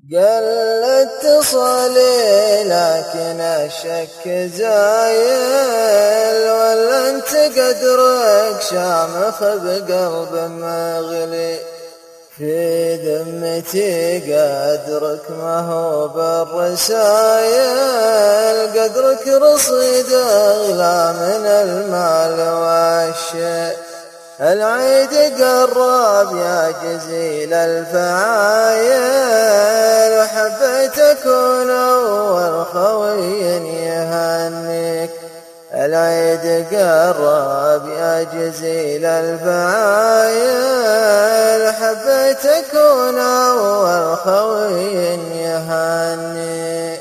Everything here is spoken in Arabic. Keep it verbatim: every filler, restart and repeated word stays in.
قل اتصلي لكن الشك زايل، ولا انت قدرك شامخ بقلب مغلي. في ذمتي قدرك ما هو بالرسايل، قدرك رصيد اغلى من المال والشيء. العيد قرب يا جزيل الفعايل، وحبيت اكون اول خوي يهنيك. العيد قرب يا جزيل الفعايل، حبيت اكون اول خوي يهنيك.